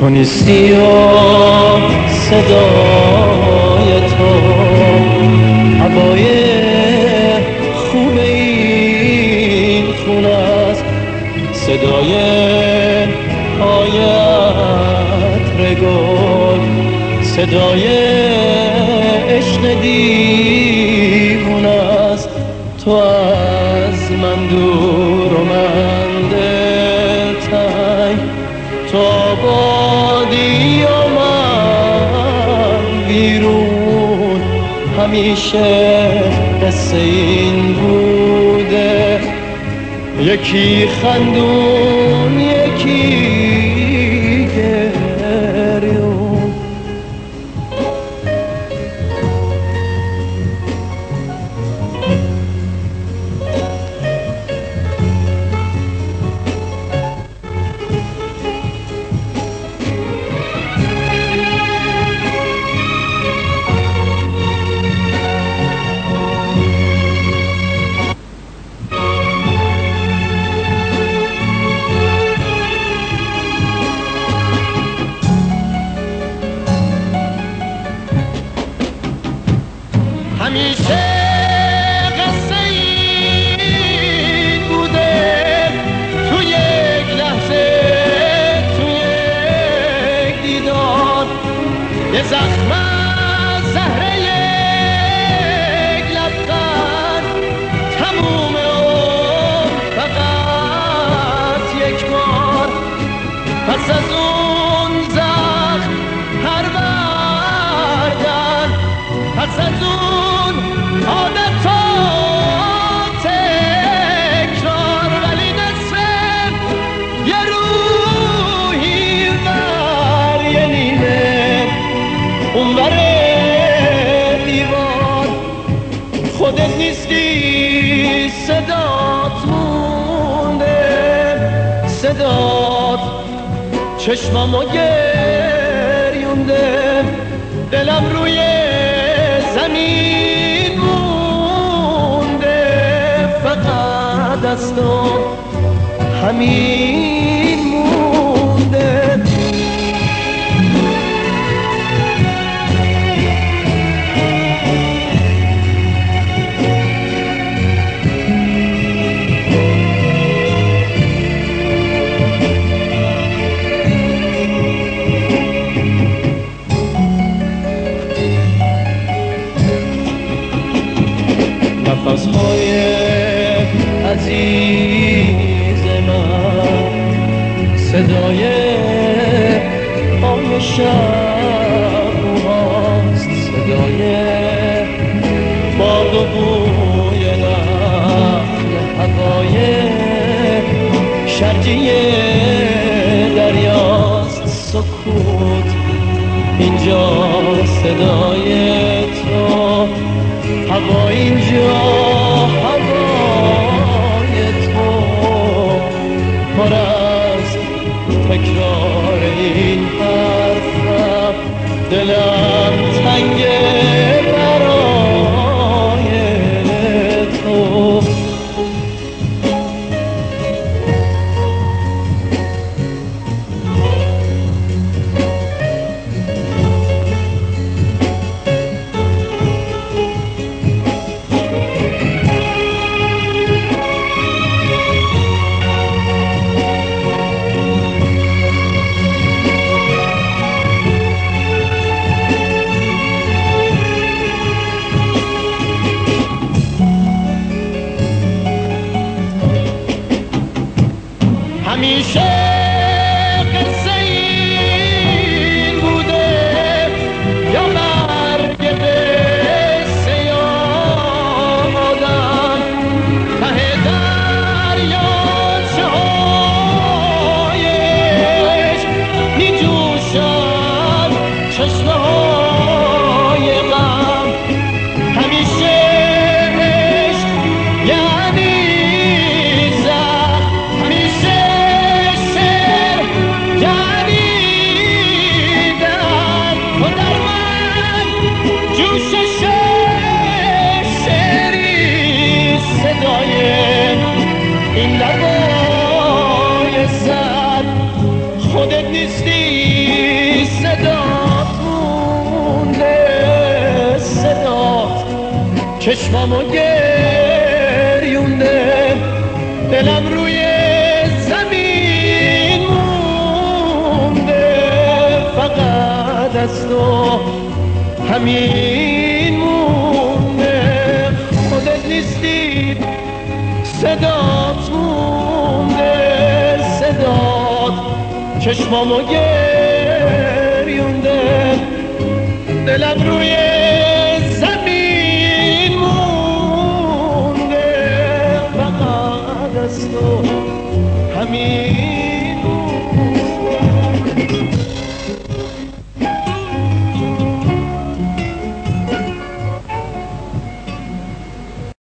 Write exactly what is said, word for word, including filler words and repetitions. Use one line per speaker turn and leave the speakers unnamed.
تو نیستی و صدای تو هوای خوب این خونه است، صدای پای عطر گل، صدای عشق دیوونه است. تو از من دور و من دلتنگ، تو آبادی و من بیرون، همیشه قصه این بوده، یکی خندون یکی گریون. همیشه قصه این بوده، تو یک لحظه، تو یک دیدار، یه زخم از زهره یک لبخند، تموم اون فقط یک بار. پس از اون زخم پروردن، پس از اون عادت و تکرار، ولی نصف یه روحی ور یه نیمه اون ور دیوار. خودت نیستی، صدات مونده، صدات چشمامو گریونده، دلم روی زمین مونده، فقط از تو همین مونده. نفس‌های عزیز من، صدای پای شب هاست، صدای باد و بوی نخل، هوای شرجی دریاست. سکوت اینجا، صدای تو، هوا اینجا، هوای تو، پر از تکرار این حرفم، دلم تنگه برای تو. همیشه قصه این بوده، یا مرگ قصه یا آدم، ته دریاچه های عشق می جوشن چشمه های غم. همیشه عشق یعنی این لبای سر، خودت نیستی، چشمامو گریونده، دلم روی زمین مونده، فقط از تو همین مونده. خودت نیستی صدات مونده، صدات چشمامو گریونده، دلم روی